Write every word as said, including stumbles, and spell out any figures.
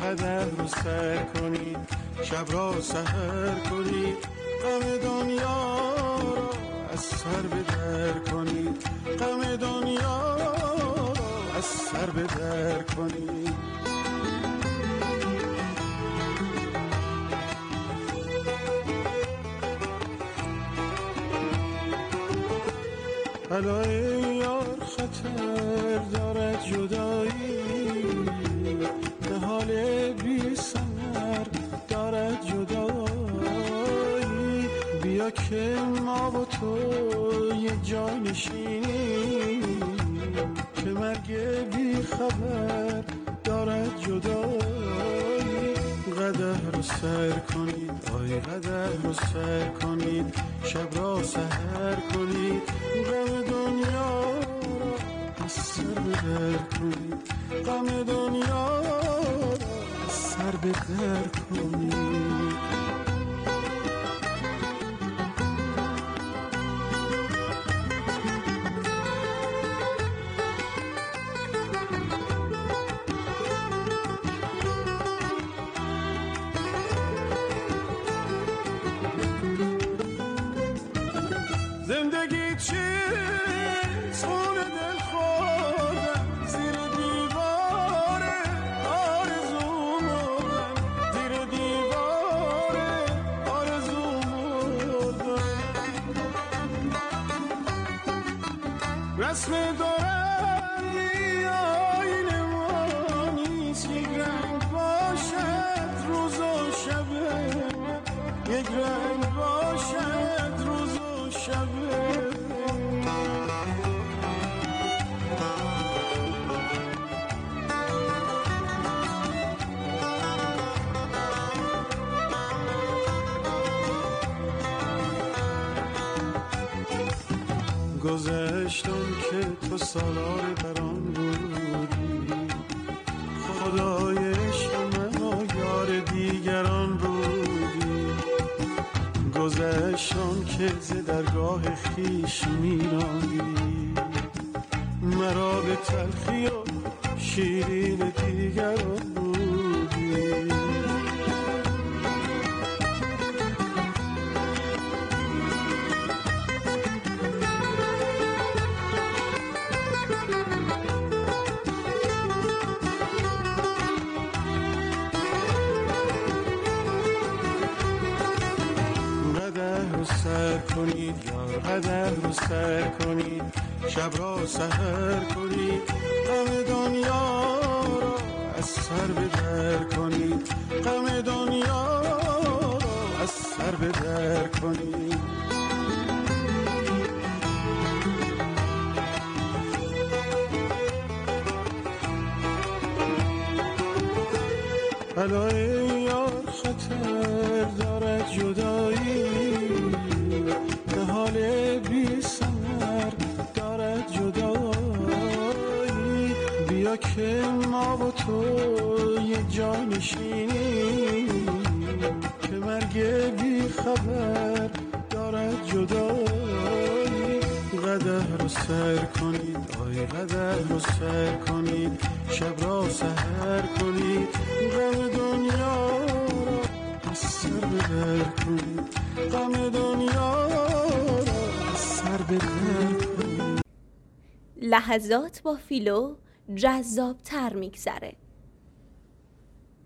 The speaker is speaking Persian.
قدر رو سر کنید، شب را سحر کنید، غم دنیا را از سر به در کنید، غم دنیا را از سر به در کنید. بلای یار خطر دارد جدایی، نهال بی ثمر دارد جدایی، بیا که ما و تو یک جا نشینیم، که مرگ بی خبر دارد جدایی. قدر رو سر کنید، آی قدر رو سر کنید، شب را سحر کنید، غم دنیا را از سر به در کنید، غم دنیا را از سر به در کنید. زندگی چیست خون دل خوردن، زیر دیوار آرزو مردن، زیر دیوار آرزو مردن. رسم دارندی آیین ما نیست، یک رنگ باشد روز و شبه، یک رنگ باشد روز و شبه. گذشتم که تو سالار بران بودی، خدای عشق من و یار دیگران بودی. گذشتم که ز درگاه خیش میراندی، مرا به تلخی و شیرین دیگران بودی. سر کنید یار قدر رو سر کنید، شب را سحر کنید، غم دنیا را از سر به در کنید، غم دنیا را از سر به در کنید. بلای یار خطر دارد جدایی، نهال بی ثمر دارد جدایی، بیا که ما و تو یک جا نشینیم، که مرگ بی خبر دارد جدایی. قدر رو سر کنید، آی قدر رو سر کنید، شب را سحر کنید، غم دنیا را از سر به در کنید، غم دنیا را از سر به در کنید. لحظات با فیلو جذاب تر میگذره.